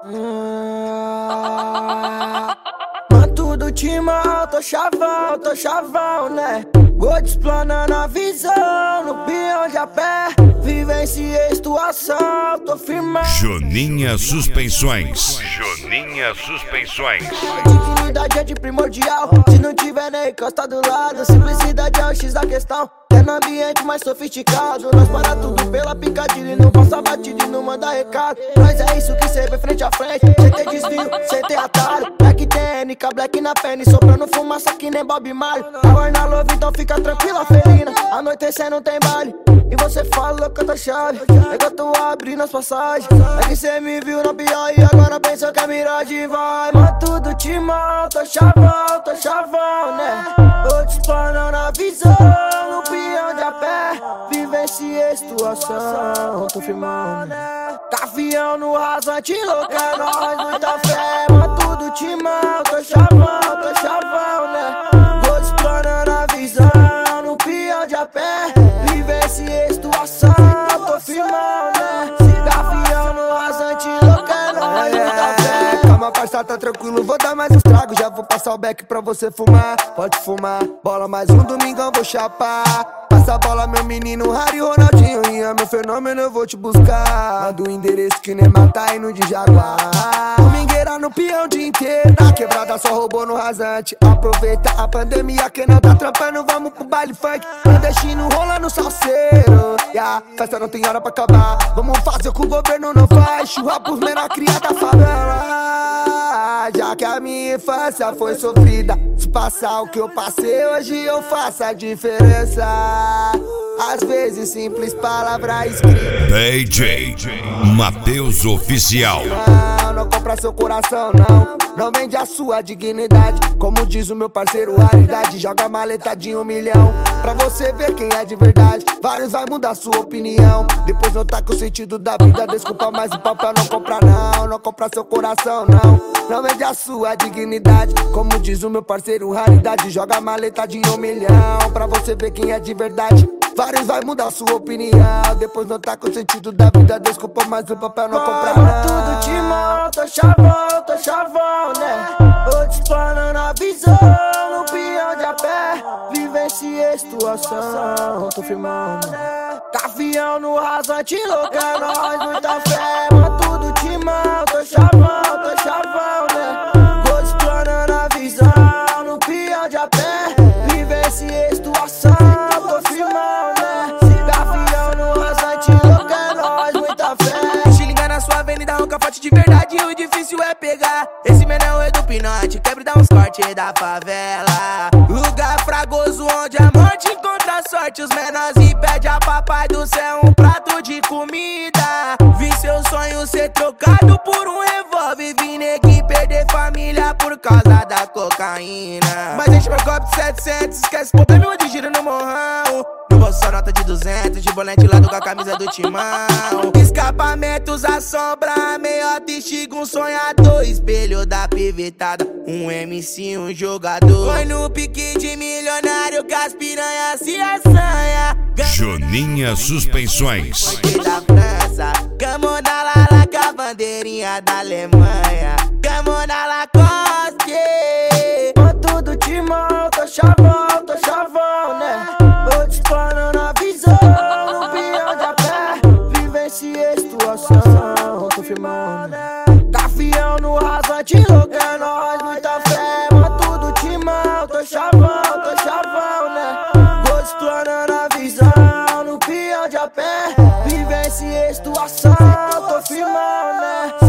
Manto do timão, tô chavão, né? Vou desplanando a visão, no peão de a pé. Vivenciei situação, tô firmão. Joninha Suspensões. Dignidade é de primordial. Se não tiver nem encosta do lado, simplicidade é o X da questão. É no ambiente mais sofisticado. Nós para tudo pela picadilha e não passa batida e não manda recado. Nós é isso que cê vê frente a frente. Cê tem desvio, cê tem atalho. Black tem NK, black na perna e soprando fumaça que nem Bob Marley. Power na love, então fica tranquila, felina. Anoitecer não tem baile. E você fala que eu tô chave. É que eu tô abrindo as passagens. É que cê me viu na pior e agora pensou que a miragem vai. Manto do timão, tô chavão, né? Tô desplanando a visão, no peão de a pé. Vivenciei situação, tô firmando. Gavião no rasante, louco é nóis, muita fé. Manto do timão, tô chavão, né? Tô desplanando a visão, no peão de a pé. Vivenciei situação, tô firmando, né? Gavião no rasante, louco é nóis, muita fé. Calma, parça, tá tranquilo, vou dar mais uns tragos. Já vou passar o beck pra você fumar. Pode fumar, bola mais um domingão, vou chapar. Passa a bola, meu menino, Harry, Ronaldinho. E é meu fenômeno, eu vou te buscar. Manda o endereço que nem mata indo de Jaguar. Domingueira no peão o dia inteiro. Na quebrada só roubou no rasante. Aproveita a pandemia, quem não tá trampando, vamos pro baile funk. Clandestino rola no salseiro. Festa não tem hora pra acabar. Vamos fazer o que o governo não faz. Churra pros menor criada favela. Já que a minha infância foi sofrida, se passar o que eu passei, hoje eu faço a diferença. Às vezes simples palavra escrita. DJ Matheus Oficial. Não compra seu coração, não vende a sua dignidade. Como diz o meu parceiro, raridade. Joga a maleta de 1 milhão pra você ver quem é de verdade. Vários vai mudar sua opinião, depois não tá com o sentido da vida. Desculpa, mas o papel não compra não compra seu coração, não vende a sua dignidade. Como diz o meu parceiro, raridade. Joga a maleta de 1 milhão pra você ver quem é de verdade. Vários vai mudar sua opinião, depois não tá com o sentido da vida. Desculpa, mas o papel não compra Manto do timão, tô chavão, né? Tô desplanando a visão, no peão de a pé. Vivenciei situação, tô firmando. Gavião no rasante, louco é nóis, muita fé. Manto do timão, tô chavão, né? Tô desplanando a visão, no peão de a pé. Vivenciei situação, tô firmando. De verdade, o difícil é pegar. Esse menão é do pinote, quebra e dá uns cortes da favela. Lugar fragoso onde a morte encontra a sorte. Os menores pedem a papai do céu um prato de comida. Vi seu sonho ser trocado por um revólver. Vi neguinho perder família por causa da cocaína. Mas enche meu copo de 700, esquece o problema de giro no morrão. No bolso só nota de 200, de bolete lado com a camisa do timão. Escapamentos, a sombra, meiota, estiga, um sonhador. Espelho da pivetada, um MC, um jogador. Foi no pique de milionário que as piranhas se assanha. Joninha Suspensões. Da França, Camon da Lala com a bandeirinha da Alemanha. Camon da Lacoste. Manto do timão, tô chavão, né? Tô desplanando a visão, no peão de a pé. Vivenciei situação, tô firmando. Gavião no rasante, louco é nóis, muita fé. Manto do timão, tô chavão, né? Tô desplanando a visão, no peão de a pé. Vivenciei situação, tô firmando, né?